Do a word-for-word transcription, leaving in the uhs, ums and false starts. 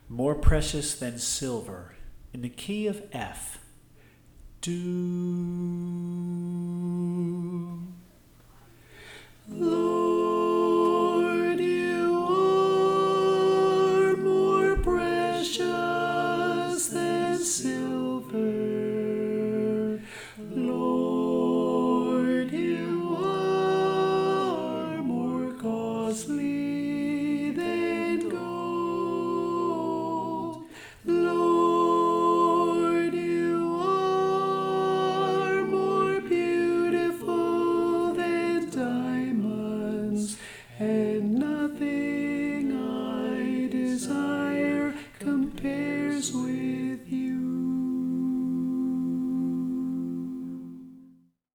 more precious than silver, in the key of F. Do. Lord.